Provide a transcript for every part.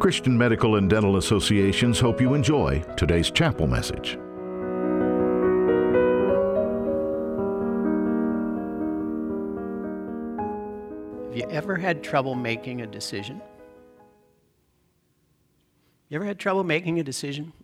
Christian Medical and Dental Associations hope you enjoy today's chapel message. Have you ever had trouble making a decision? You ever had trouble making a decision?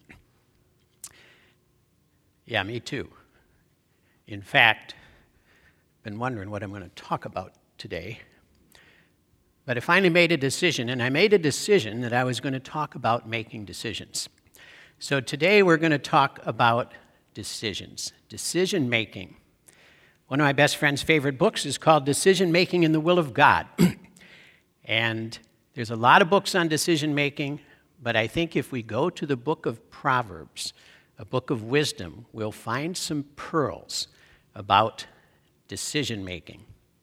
Yeah, me too. In fact, I've been wondering what I'm going to talk about today. But I finally made a decision, and I made a decision that I was going to talk about making decisions. So today we're going to talk about decisions, decision making. One of my best friend's favorite books is called Decision Making in the Will of God. And there's a lot of books on decision making, but I think if we go to the book of Proverbs, a book of wisdom, we'll find some pearls about decision making.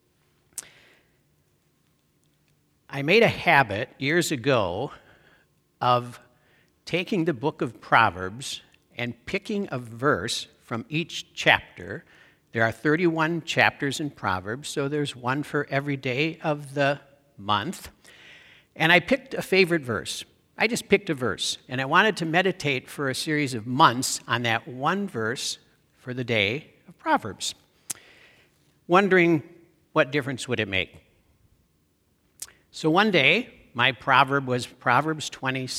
I made a habit years ago of taking the book of Proverbs and picking a verse from each chapter. There are 31 chapters in Proverbs, so there's one for every day of the month. And I picked a favorite verse. I just picked a verse, and I wanted to meditate for a series of months on that one verse for the day of Proverbs, wondering what difference would it make. So one day, my proverb was Proverbs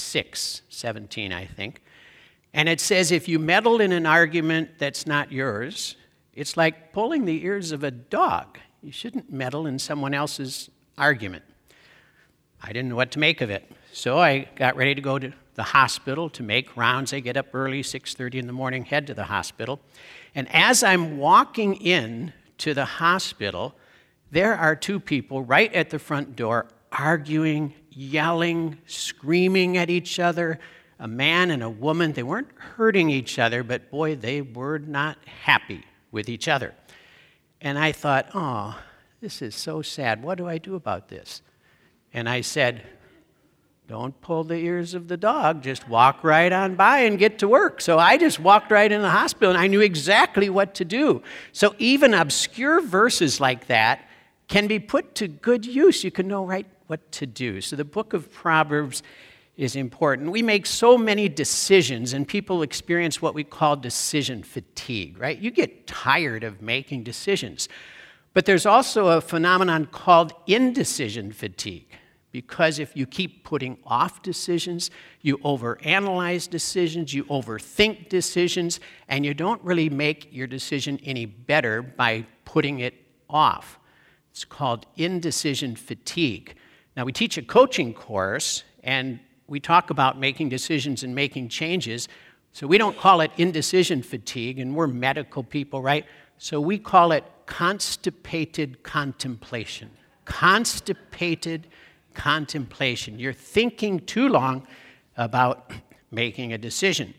26:17, I think. And it says, if you meddle in an argument that's not yours, it's like pulling the ears of a dog. You shouldn't meddle in someone else's argument. I didn't know what to make of it. So I got ready to go to the hospital to make rounds. I get up early, 6:30 in the morning, head to the hospital. And as I'm walking in to the hospital, there are two people right at the front door arguing, yelling, screaming at each other, a man and a woman. They weren't hurting each other, but boy, they were not happy with each other. And I thought, oh, this is so sad. What do I do about this? And I said, don't pull the ears of the dog. Just walk right on by and get to work. So I just walked right in the hospital, and I knew exactly what to do. So even obscure verses like that can be put to good use. You can know right what to do. So the book of Proverbs is important. We make so many decisions, and people experience what we call decision fatigue, right? You get tired of making decisions. But there's also a phenomenon called indecision fatigue, because if you keep putting off decisions, you overanalyze decisions, you overthink decisions, and you don't really make your decision any better by putting it off. It's called indecision fatigue. Now, we teach a coaching course, and we talk about making decisions and making changes. So we don't call it indecision fatigue, and we're medical people, right? So we call it constipated contemplation. Constipated contemplation. You're thinking too long about making a decision.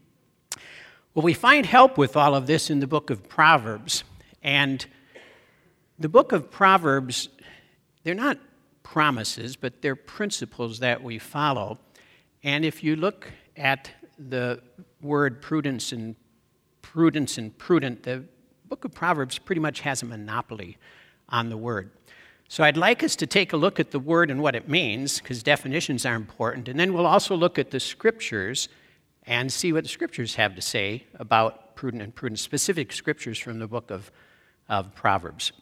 Well, we find help with all of this in the book of Proverbs. And the book of Proverbs, they're not promises, but they're principles that we follow. And if you look at the word prudence and prudent, the book of Proverbs pretty much has a monopoly on the word. So I'd like us to take a look at the word and what it means, because definitions are important, and then we'll also look at the scriptures and see what the scriptures have to say about prudent and prudent, specific scriptures from the book of Proverbs.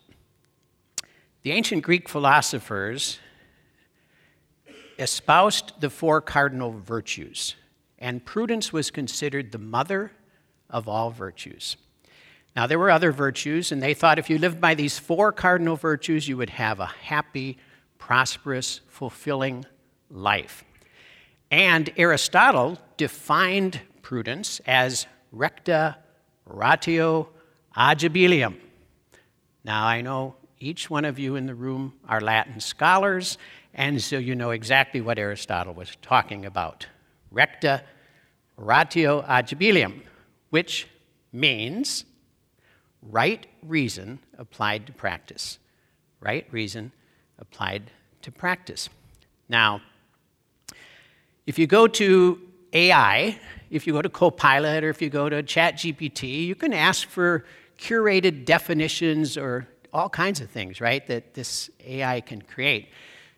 The ancient Greek philosophers espoused the four cardinal virtues, and prudence was considered the mother of all virtues. Now, there were other virtues, and they thought if you lived by these four cardinal virtues, you would have a happy, prosperous, fulfilling life. And Aristotle defined prudence as recta ratio agibilium. Now, I know each one of you in the room are Latin scholars, and so you know exactly what Aristotle was talking about. Recta ratio agibilium, which means right reason applied to practice. Right reason applied to practice. Now, if you go to AI, if you go to Copilot or if you go to ChatGPT, you can ask for curated definitions or all kinds of things, right, that this AI can create.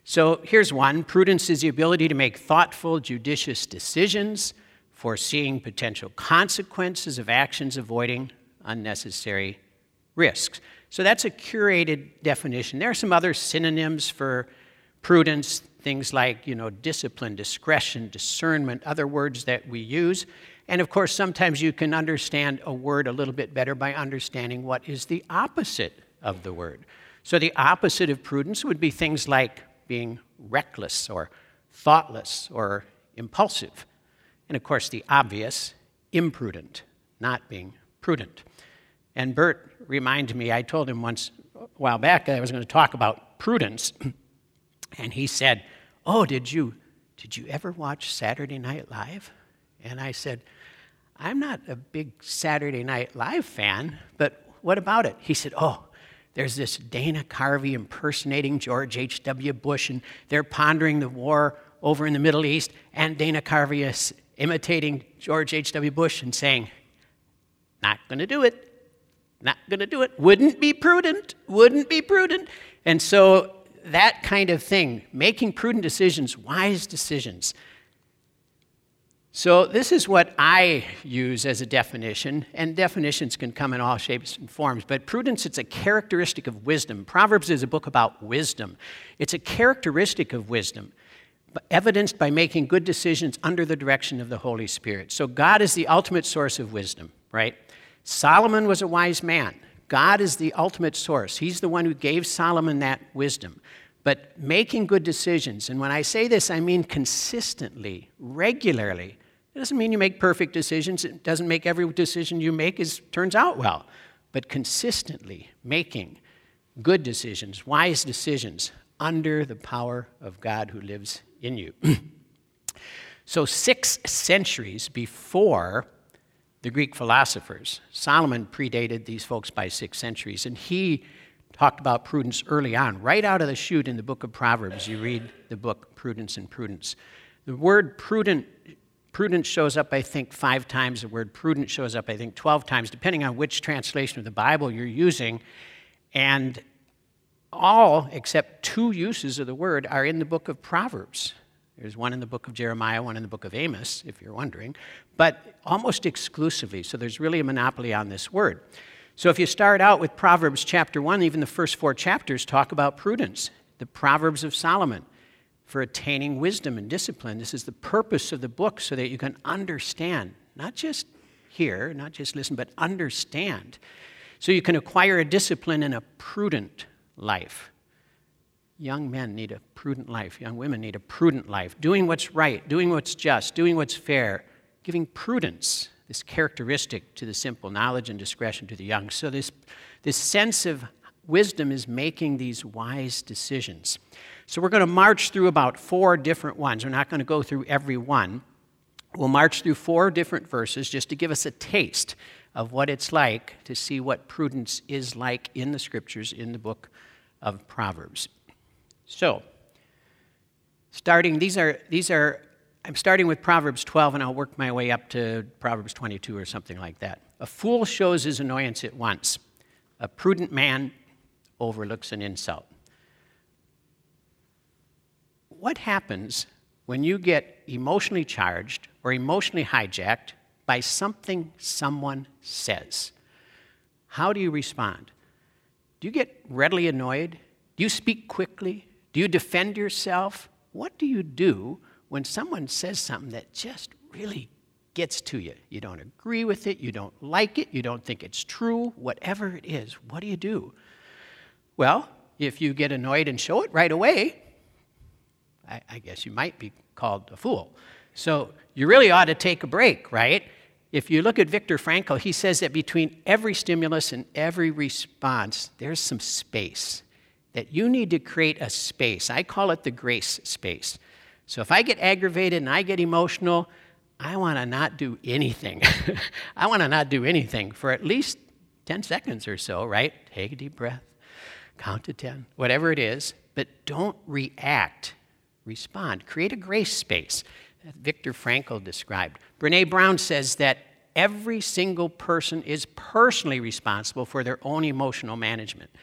So here's one. Prudence is the ability to make thoughtful, judicious decisions, foreseeing potential consequences of actions, avoiding unnecessary risks. So that's a curated definition. There are some other synonyms for prudence, things like, discipline, discretion, discernment, other words that we use. And of course, sometimes you can understand a word a little bit better by understanding what is the opposite of the word. So the opposite of prudence would be things like being reckless or thoughtless or impulsive. And of course, the obvious, imprudent, not being prudent. And Bert reminded me, I told him once a while back that I was going to talk about prudence. And he said, "Oh, did you ever watch Saturday Night Live?" And I said, "I'm not a big Saturday Night Live fan, but what about it?" He said, "Oh, there's this Dana Carvey impersonating George H.W. Bush, and they're pondering the war over in the Middle East, and Dana Carvey is imitating George H.W. Bush and saying, 'Not going to do it. Not going to do it. Wouldn't be prudent. Wouldn't be prudent.'" And so that kind of thing, making prudent decisions, wise decisions. So this is what I use as a definition, and definitions can come in all shapes and forms, but prudence, it's a characteristic of wisdom. Proverbs is a book about wisdom. It's a characteristic of wisdom, evidenced by making good decisions under the direction of the Holy Spirit. So God is the ultimate source of wisdom, right? Solomon was a wise man. God is the ultimate source. He's the one who gave Solomon that wisdom. But making good decisions, and when I say this, I mean consistently, regularly. It doesn't mean you make perfect decisions. It doesn't make every decision you make turns out well. But consistently making good decisions, wise decisions, under the power of God who lives in you. So 6 centuries before the Greek philosophers, Solomon predated these folks by 6 centuries, and he talked about prudence early on. Right out of the chute in the book of Proverbs, you read the book Prudence and Prudence. The word prudence shows up, I think, 5 times. The word prudent shows up, I think, 12 times, depending on which translation of the Bible you're using. And all except 2 uses of the word are in the book of Proverbs. There's one in the book of Jeremiah, one in the book of Amos, if you're wondering, but almost exclusively. So there's really a monopoly on this word. So if you start out with Proverbs chapter 1, even the first 4 chapters talk about prudence, the Proverbs of Solomon for attaining wisdom and discipline. This is the purpose of the book so that you can understand, not just hear, not just listen, but understand. So you can acquire a discipline and a prudent life. Young men need a prudent life. Young women need a prudent life. Doing what's right, doing what's just, doing what's fair, giving prudence, this characteristic to the simple, knowledge and discretion to the young. So this sense of wisdom is making these wise decisions. So we're going to march through about 4 different ones. We're not going to go through every one. We'll march through 4 different verses just to give us a taste of what it's like to see what prudence is like in the Scriptures in the book of Proverbs. So, I'm starting with Proverbs 12, and I'll work my way up to Proverbs 22 or something like that. A fool shows his annoyance at once. A prudent man overlooks an insult. What happens when you get emotionally charged or emotionally hijacked by something someone says? How do you respond? Do you get readily annoyed? Do you speak quickly? Do you defend yourself? What do you do when someone says something that just really gets to you? You don't agree with it, you don't like it, you don't think it's true, whatever it is, what do you do? Well, if you get annoyed and show it right away, I guess you might be called a fool. So you really ought to take a break, right? If you look at Viktor Frankl, he says that between every stimulus and every response, there's some space, that you need to create a space. I call it the grace space. So if I get aggravated and I get emotional, I want to not do anything. I want to not do anything for at least 10 seconds or so, right? Take a deep breath, count to 10, whatever it is, but don't react. Respond. Create a grace space that Viktor Frankl described. Brené Brown says that every single person is personally responsible for their own emotional management.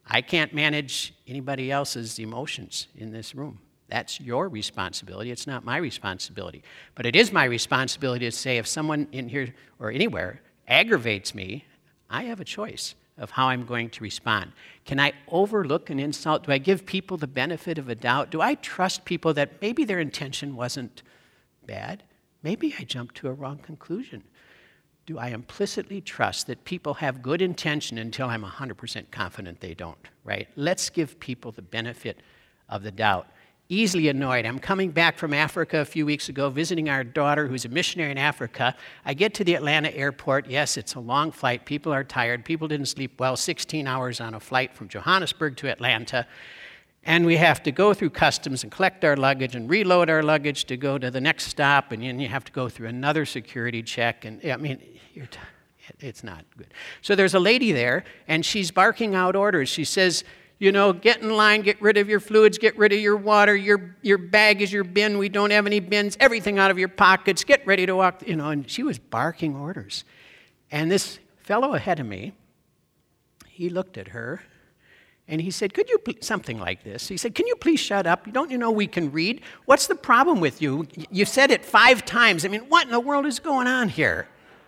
I can't manage anybody else's emotions in this room. That's your responsibility. It's not my responsibility. But it is my responsibility to say if someone in here or anywhere aggravates me, I have a choice of how I'm going to respond. Can I overlook an insult? Do I give people the benefit of a doubt? Do I trust people that maybe their intention wasn't bad? Maybe I jumped to a wrong conclusion. Do I implicitly trust that people have good intention until I'm 100% confident they don't, right? Let's give people the benefit of the doubt. Easily annoyed. I'm coming back from Africa a few weeks ago, visiting our daughter who's a missionary in Africa. I get to the Atlanta airport. Yes, it's a long flight. People are tired. People didn't sleep well. 16 hours on a flight from Johannesburg to Atlanta. And we have to go through customs and collect our luggage and reload our luggage to go to the next stop. And then you have to go through another security check. And I mean, it's not good. So there's a lady there, and she's barking out orders. She says, you know, get in line, get rid of your fluids, get rid of your water, your bag is your bin, we don't have any bins, everything out of your pockets, get ready to walk, you know, and she was barking orders. And this fellow ahead of me, he looked at her, and he said, could you, something like this, he said, can you please shut up? Don't you know we can read? What's the problem with you? You said it 5 times. I mean, what in the world is going on here?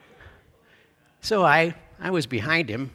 So I was behind him.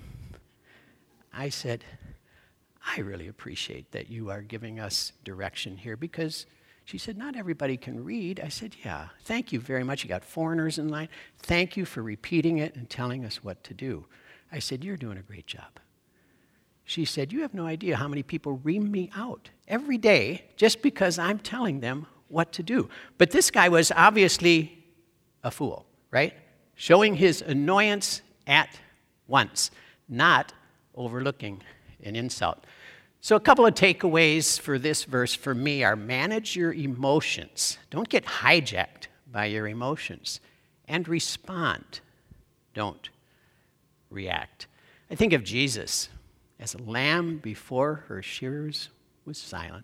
I said, I really appreciate that you are giving us direction here because she said, not everybody can read. I said, yeah, thank you very much. You got foreigners in line. Thank you for repeating it and telling us what to do. I said, you're doing a great job. She said, you have no idea how many people ream me out every day just because I'm telling them what to do. But this guy was obviously a fool, right? Showing his annoyance at once, not overlooking an insult. So a couple of takeaways for this verse for me are manage your emotions. Don't get hijacked by your emotions. And respond. Don't react. I think of Jesus as a lamb before her shearers was silent.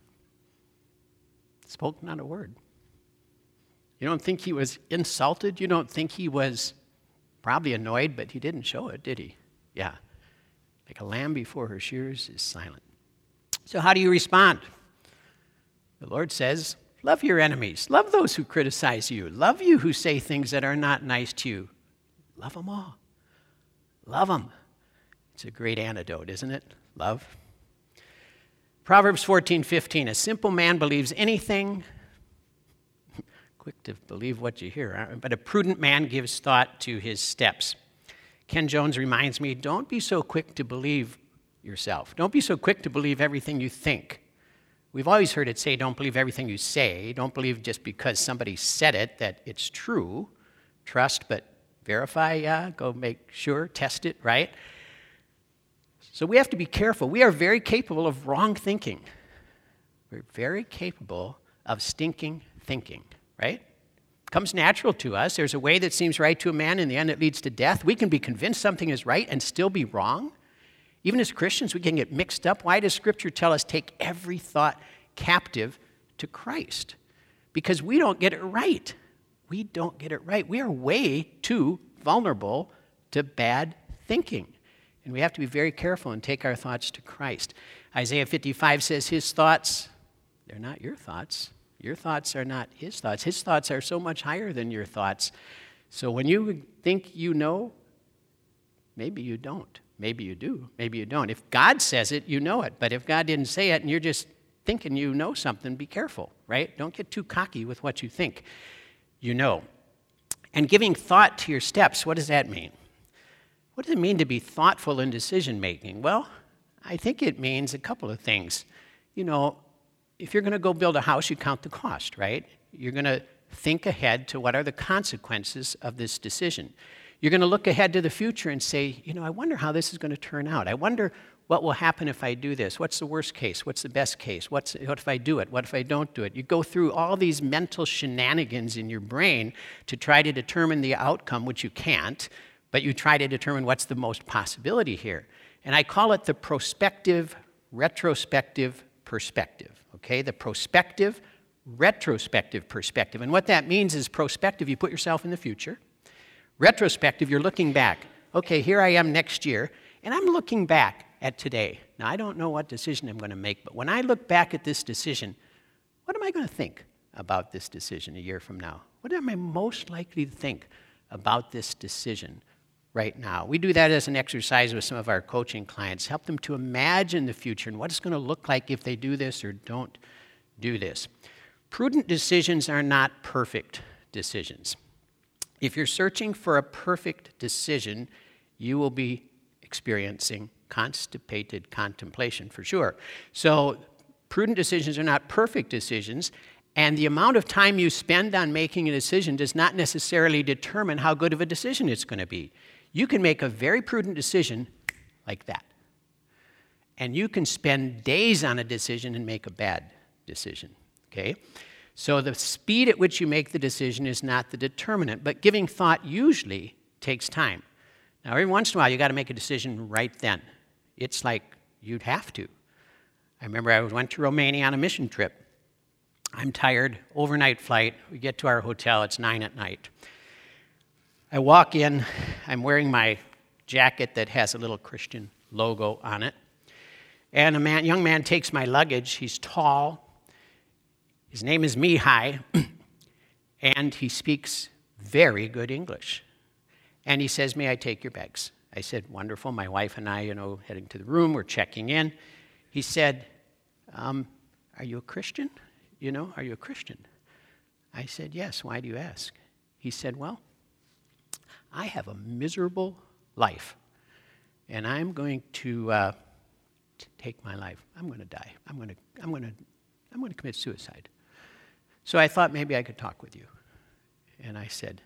Spoke not a word. You don't think he was insulted? You don't think he was probably annoyed, but he didn't show it, did he? Yeah. Like a lamb before her shearers is silent. So how do you respond? The Lord says, love your enemies. Love those who criticize you. Love you who say things that are not nice to you. Love them all. Love them. It's a great antidote, isn't it? Love. Proverbs 14:15, a simple man believes anything. Quick to believe what you hear, but a prudent man gives thought to his steps. Ken Jones reminds me, don't be so quick to believe yourself. Don't be so quick to believe everything you think. We've always heard it say, don't believe everything you say. Don't believe just because somebody said it that it's true. Trust, but verify, yeah. Go make sure, test it, right? So we have to be careful. We are very capable of wrong thinking. We're very capable of stinking thinking, right? Comes natural to us. There's a way that seems right to a man. In the end, it leads to death. We can be convinced something is right and still be wrong. Even as Christians, we can get mixed up. Why does Scripture tell us take every thought captive to Christ? Because we don't get it right. We don't get it right. We are way too vulnerable to bad thinking. And we have to be very careful and take our thoughts to Christ. Isaiah 55 says his thoughts, they're not your thoughts. Your thoughts are not his thoughts. His thoughts are so much higher than your thoughts. So when you think you know, maybe you don't. Maybe you do. Maybe you don't. If God says it, you know it. But if God didn't say it and you're just thinking you know something, be careful, right? Don't get too cocky with what you think you know. And giving thought to your steps, what does that mean? What does it mean to be thoughtful in decision making? Well, I think it means a couple of things. You know, if you're going to go build a house, you count the cost, right? You're going to think ahead to what are the consequences of this decision. You're going to look ahead to the future and say, you know, I wonder how this is going to turn out. I wonder what will happen if I do this. What's the worst case? What's the best case? What if I do it? What if I don't do it? You go through all these mental shenanigans in your brain to try to determine the outcome, which you can't, but you try to determine what's the most possibility here. And I call it the prospective, retrospective perspective, okay? The prospective, retrospective perspective. And what that means is prospective, you put yourself in the future. Retrospective, you're looking back. Okay, here I am next year, and I'm looking back. at today, now I don't know what decision I'm going to make, but when I look back at this decision, what am I going to think about this decision a year from now? What am I most likely to think about this decision right now? We do that as an exercise with some of our coaching clients, help them to imagine the future and what it's going to look like if they do this or don't do this. Prudent decisions are not perfect decisions. If you're searching for a perfect decision, you will be experiencing constipated contemplation for sure. So prudent decisions are not perfect decisions, and the amount of time you spend on making a decision does not necessarily determine how good of a decision it's going to be. You can make a very prudent decision like that. And you can spend days on a decision and make a bad decision, okay? So the speed at which you make the decision is not the determinant, but giving thought usually takes time. Now, every once in a while, you got to make a decision right then. It's like you'd have to. I remember I went to Romania on a mission trip. I'm tired, overnight flight. We get to our hotel, it's 9 at night. I walk in, I'm wearing my jacket that has a little Christian logo on it. And a young man takes my luggage. He's tall. His name is Mihai, and he speaks very good English. And he says, "May I take your bags?" I said, "Wonderful." My wife and I, heading to the room, we're checking in. He said, "Are you a Christian? Are you a Christian?" I said, "Yes. Why do you ask?" He said, "Well, I have a miserable life, and I'm going to take my life. I'm going to die. I'm going to commit suicide. So I thought maybe I could talk with you." And I said,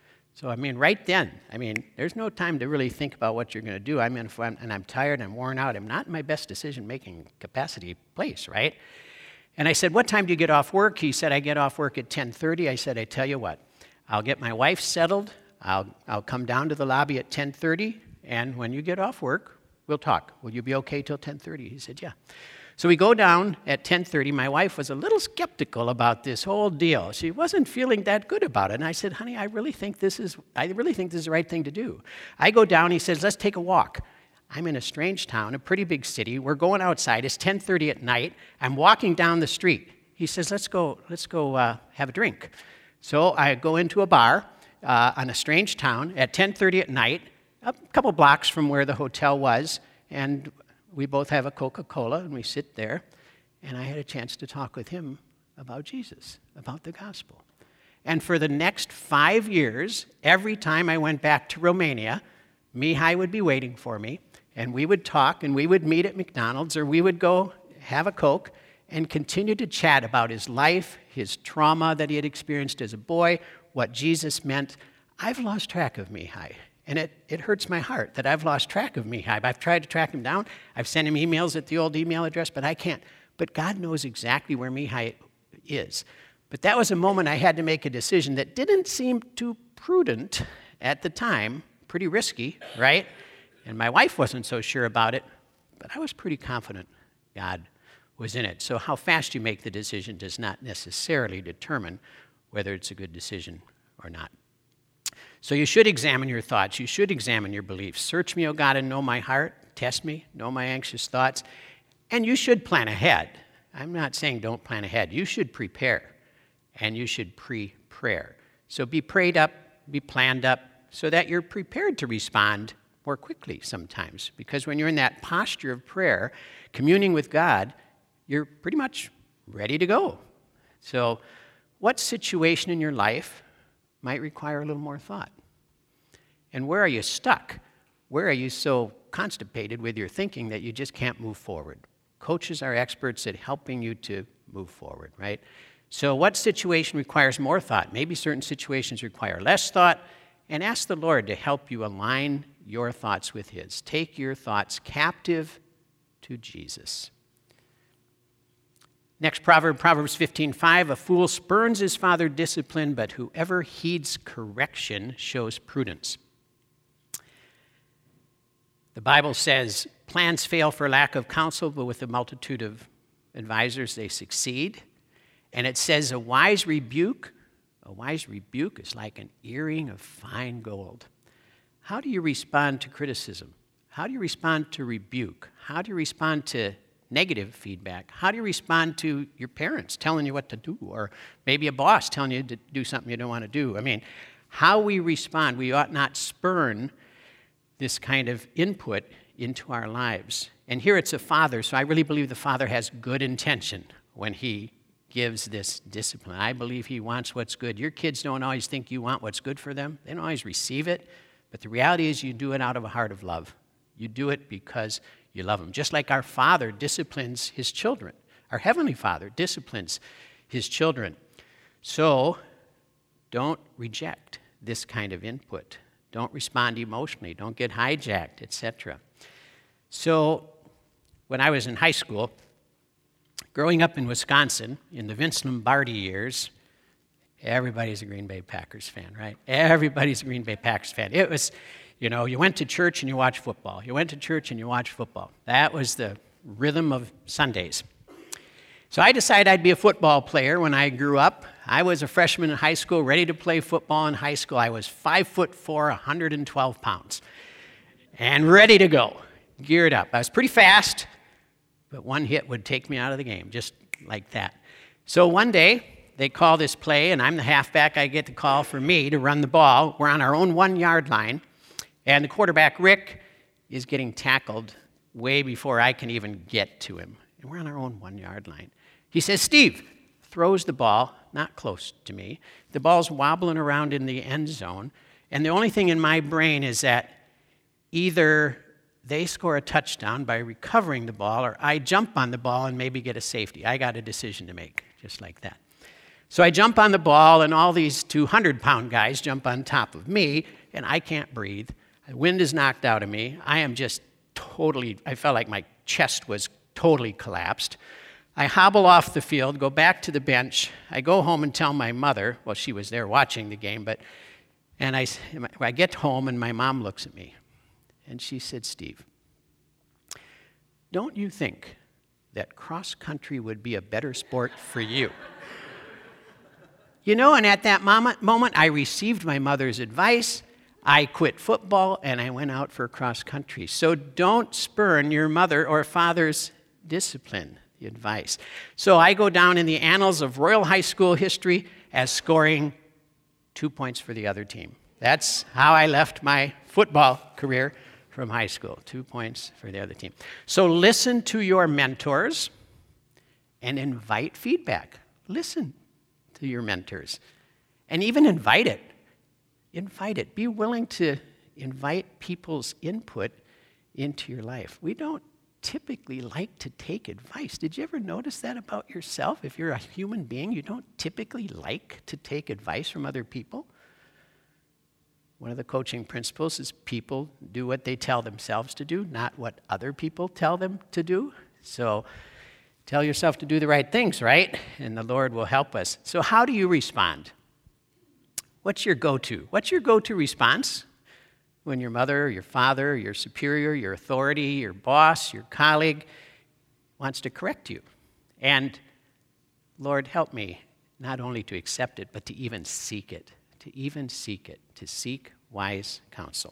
right then, there's no time to really think about what you're going to do. And I'm tired, I'm worn out, I'm not in my best decision-making capacity place, right? And I said, "What time do you get off work?" He said, "I get off work at 10:30. I said, "I tell you what, I'll get my wife settled. I'll come down to the lobby at 10:30, and when you get off work, we'll talk. Will you be okay till 10:30? He said, "Yeah." So we go down at 10:30. My wife was a little skeptical about this whole deal. She wasn't feeling that good about it. And I said, "Honey, I really think this is the right thing to do." I go down. He says, "Let's take a walk." I'm in a strange town, a pretty big city. We're going outside. It's 10:30 at night. I'm walking down the street. He says, let's go have a drink." So I go into a bar on a strange town at 10:30 at night, a couple blocks from where the hotel was, and we both have a Coca-Cola, and we sit there, and I had a chance to talk with him about Jesus, about the gospel. And for the next 5 years, every time I went back to Romania, Mihai would be waiting for me, and we would talk, and we would meet at McDonald's, or we would go have a Coke and continue to chat about his life, his trauma that he had experienced as a boy, what Jesus meant. I've lost track of Mihai. And it hurts my heart that I've lost track of Mihai. I've tried to track him down. I've sent him emails at the old email address, but I can't. But God knows exactly where Mihai is. But that was a moment I had to make a decision that didn't seem too prudent at the time, pretty risky, right? And my wife wasn't so sure about it, but I was pretty confident God was in it. So how fast you make the decision does not necessarily determine whether it's a good decision or not. So you should examine your thoughts. You should examine your beliefs. "Search me, O God, and know my heart. Test me, know my anxious thoughts." And you should plan ahead. I'm not saying don't plan ahead. You should prepare, and you should pre-prayer. So be prayed up, be planned up, so that you're prepared to respond more quickly sometimes. Because when you're in that posture of prayer, communing with God, you're pretty much ready to go. So what situation in your life might require a little more thought? And where are you stuck? Where are you so constipated with your thinking that you just can't move forward? Coaches are experts at helping you to move forward, right? So what situation requires more thought? Maybe certain situations require less thought, and ask the Lord to help you align your thoughts with His. Take your thoughts captive to Jesus. Next proverb, Proverbs 15:5, "A fool spurns his father's discipline, but whoever heeds correction shows prudence." The Bible says, "Plans fail for lack of counsel, but with a multitude of advisors they succeed." And it says, a wise rebuke is like an earring of fine gold. How do you respond to criticism? How do you respond to rebuke? How do you respond to negative feedback? How do you respond to your parents telling you what to do, or maybe a boss telling you to do something you don't want to do? I mean, how we respond, we ought not spurn this kind of input into our lives. And here it's a father, so I really believe the father has good intention when he gives this discipline. I believe he wants what's good. Your kids don't always think you want what's good for them. They don't always receive it, but the reality is you do it out of a heart of love. You do it because you love them. Just like our Father disciplines his children. Our Heavenly Father disciplines his children. So don't reject this kind of input. Don't respond emotionally. Don't get hijacked, etc. So when I was in high school, growing up in Wisconsin in the Vince Lombardi years, everybody's a Green Bay Packers fan, right? Everybody's a Green Bay Packers fan. It was, you went to church and you watched football. You went to church and you watched football. That was the rhythm of Sundays. So I decided I'd be a football player when I grew up. I was a freshman in high school, ready to play football in high school. I was 5'4", 112 pounds, and ready to go, geared up. I was pretty fast, but one hit would take me out of the game, just like that. So one day, they call this play, and I'm the halfback. I get the call for me to run the ball. We're on our own 1-yard line, and the quarterback, Rick, is getting tackled way before I can even get to him. And we're on our own 1-yard line. He says, "Steve," throws the ball, not close to me. The ball's wobbling around in the end zone, and the only thing in my brain is that either they score a touchdown by recovering the ball, or I jump on the ball and maybe get a safety. I got a decision to make, just like that. So I jump on the ball, and all these 200-pound guys jump on top of me, and I can't breathe. The wind is knocked out of me. I felt like my chest was totally collapsed. I hobble off the field, go back to the bench. I go home and tell my mother, well, she was there watching the game, and I get home, and my mom looks at me, and she said, "Steve, don't you think that cross country would be a better sport for you?" And at that moment, I received my mother's advice. I quit football, and I went out for cross country. So don't spurn your mother or father's discipline, the advice. So I go down in the annals of Royal High School history as scoring 2 points for the other team. That's how I left my football career from high school, 2 points for the other team. So listen to your mentors and invite feedback. Listen to your mentors and even invite it. Invite it. Be willing to invite people's input into your life. We don't typically like to take advice. Did you ever notice that about yourself? If you're a human being, you don't typically like to take advice from other people. One of the coaching principles is people do what they tell themselves to do, not what other people tell them to do. So tell yourself to do the right things, right? And the Lord will help us. So how do you respond? What's your go-to? What's your go-to response when your mother, your father, your superior, your authority, your boss, your colleague wants to correct you? And Lord, help me not only to accept it, but to even seek it, to seek wise counsel.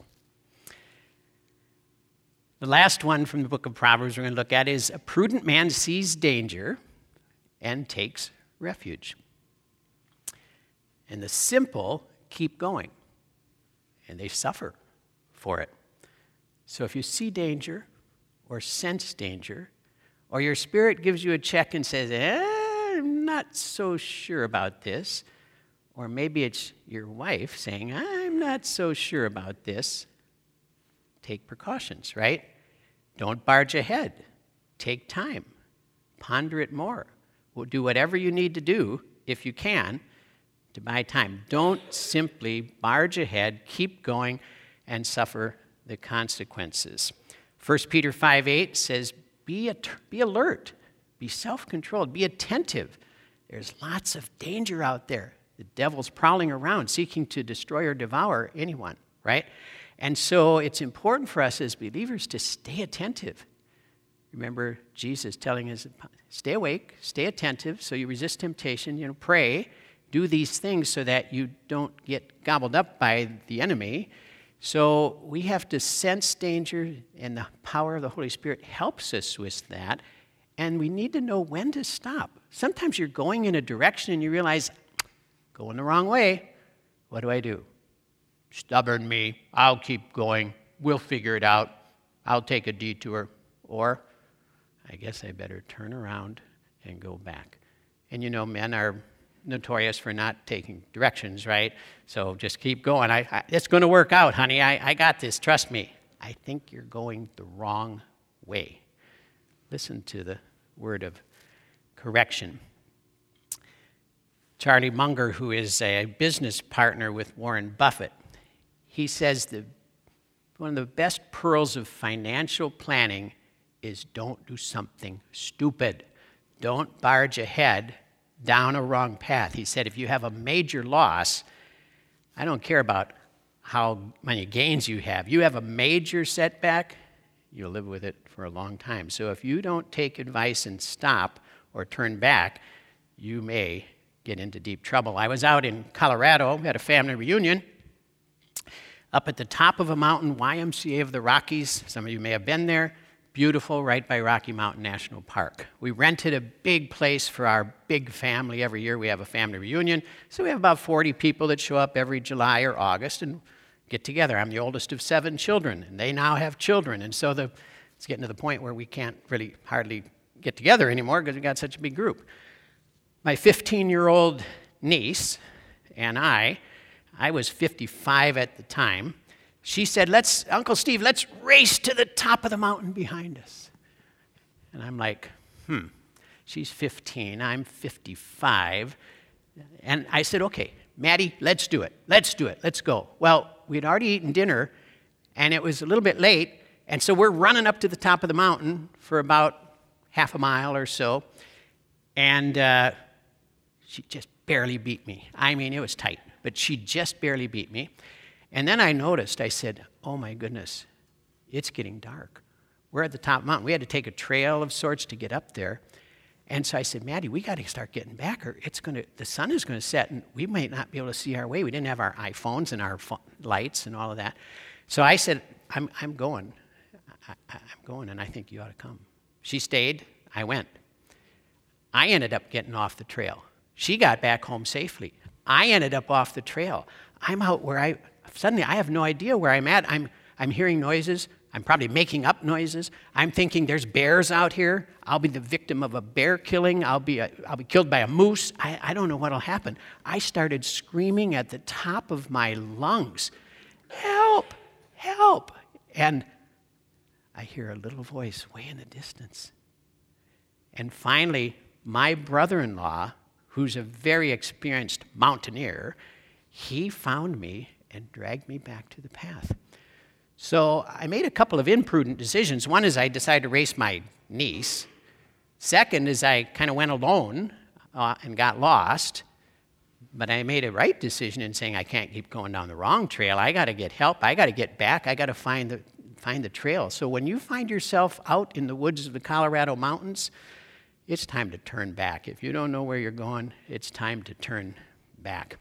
The last one from the book of Proverbs we're going to look at is, a prudent man sees danger and takes refuge. And the simple keep going, and they suffer for it. So if you see danger or sense danger, or your spirit gives you a check and says, I'm not so sure about this, or maybe it's your wife saying, I'm not so sure about this, take precautions, right? Don't barge ahead. Take time. Ponder it more. We'll do whatever you need to do, if you can, to buy time. Don't simply barge ahead, keep going, and suffer the consequences. 1 Peter 5:8 says, be alert, be self-controlled, be attentive. There's lots of danger out there. The devil's prowling around, seeking to destroy or devour anyone, right? And so it's important for us as believers to stay attentive. Remember Jesus telling us, stay awake, stay attentive, so you resist temptation, pray, do these things so that you don't get gobbled up by the enemy. So we have to sense danger, and the power of the Holy Spirit helps us with that. And we need to know when to stop. Sometimes you're going in a direction and you realize, going the wrong way. What do? Stubborn me. I'll keep going. We'll figure it out. I'll take a detour. Or, I guess I better turn around and go back. And you know, men are notorious for not taking directions, right? So just keep going. It's going to work out, honey. I got this. Trust me. I think you're going the wrong way. Listen to the word of correction. Charlie Munger, who is a business partner with Warren Buffett, he says one of the best pearls of financial planning is don't do something stupid. Don't barge ahead down a wrong path. He said if you have a major loss, I don't care about how many gains you have. You have a major setback, you'll live with it for a long time. So if you don't take advice and stop or turn back, you may get into deep trouble. I was out in Colorado, we had a family reunion, up at the top of a mountain, YMCA of the Rockies. Some of you may have been there. Beautiful, right by Rocky Mountain National Park. We rented a big place for our big family. Every year we have a family reunion. So we have about 40 people that show up every July or August and get together. I'm the oldest of 7 children, and they now have children. And so it's getting to the point where we can't really hardly get together anymore because we got such a big group. My 15-year-old niece and I was 55 at the time. She said, Uncle Steve, let's race to the top of the mountain behind us. And I'm like, she's 15, I'm 55. And I said, okay, Maddie, let's do it. Let's go. Well, we'd already eaten dinner, and it was a little bit late, and so we're running up to the top of the mountain for about half a mile or so, and she just barely beat me. I mean, it was tight, but she just barely beat me. And then I noticed, I said, oh my goodness, it's getting dark. We're at the top of the mountain. We had to take a trail of sorts to get up there. And so I said, Maddie, we got to start getting back, or the sun is going to set, and we might not be able to see our way. We didn't have our iPhones and our lights and all of that. So I said, I'm going. I'm going, and I think you ought to come. She stayed. I went. I ended up getting off the trail. She got back home safely. I ended up off the trail. I'm out where suddenly I have no idea where I'm at. I'm hearing noises. I'm probably making up noises. I'm thinking there's bears out here. I'll be the victim of a bear killing. I'll be killed by a moose. I don't know what'll happen. I started screaming at the top of my lungs, help, help. And I hear a little voice way in the distance. And finally, my brother-in-law, who's a very experienced mountaineer, he found me and dragged me back to the path. So I made a couple of imprudent decisions. One is I decided to race my niece. Second is I kind of went alone and got lost. But I made a right decision in saying I can't keep going down the wrong trail. I got to get help. I got to get back. I got to find the trail. So when you find yourself out in the woods of the Colorado mountains, it's time to turn back. If you don't know where you're going, it's time to turn back.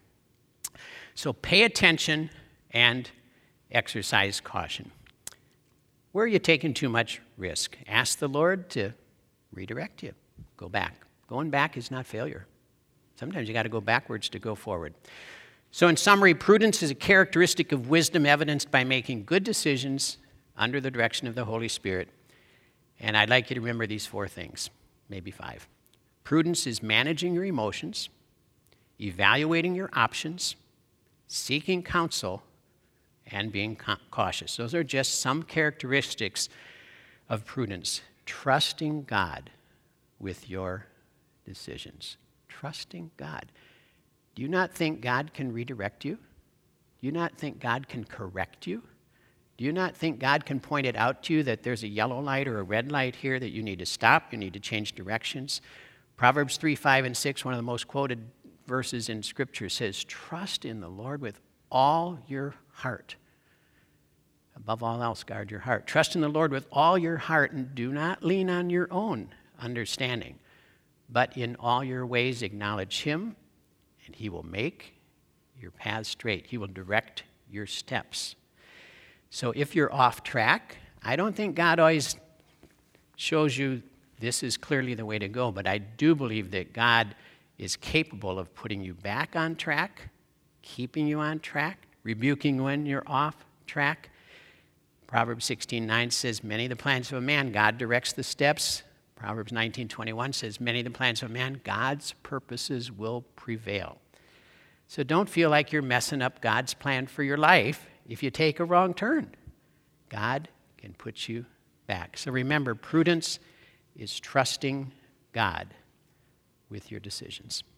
So pay attention and exercise caution. Where are you taking too much risk? Ask the Lord to redirect you. Go back. Going back is not failure. Sometimes you got to go backwards to go forward. So in summary, prudence is a characteristic of wisdom evidenced by making good decisions under the direction of the Holy Spirit. And I'd like you to remember these 4 things, maybe 5. Prudence is managing your emotions, evaluating your options, seeking counsel, and being cautious. Those are just some characteristics of prudence. Trusting God with your decisions. Trusting God. Do you not think God can redirect you? Do you not think God can correct you? Do you not think God can point it out to you that there's a yellow light or a red light here that you need to stop, you need to change directions? Proverbs 3, 5, and 6, one of the most quoted verses in Scripture, says, trust in the Lord with all your heart. Above all else, guard your heart. Trust in the Lord with all your heart and do not lean on your own understanding, but in all your ways acknowledge Him, and He will make your paths straight. He will direct your steps. So if you're off track, I don't think God always shows you this is clearly the way to go, but I do believe that God is capable of putting you back on track, keeping you on track, rebuking when you're off track. Proverbs 16:9 says, many of the plans of a man, God directs the steps. Proverbs 19:21 says, many of the plans of a man, God's purposes will prevail. So don't feel like you're messing up God's plan for your life if you take a wrong turn. God can put you back. So remember, prudence is trusting God with your decisions.